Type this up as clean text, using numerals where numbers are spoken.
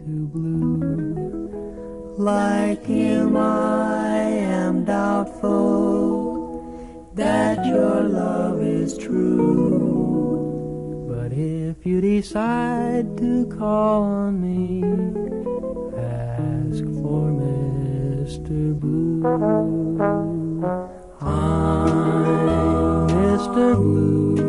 blue. Like him I am doubtful that your love is true. But if you decide to call on me, ask for Mr. Blue. I'm Mr. Blue.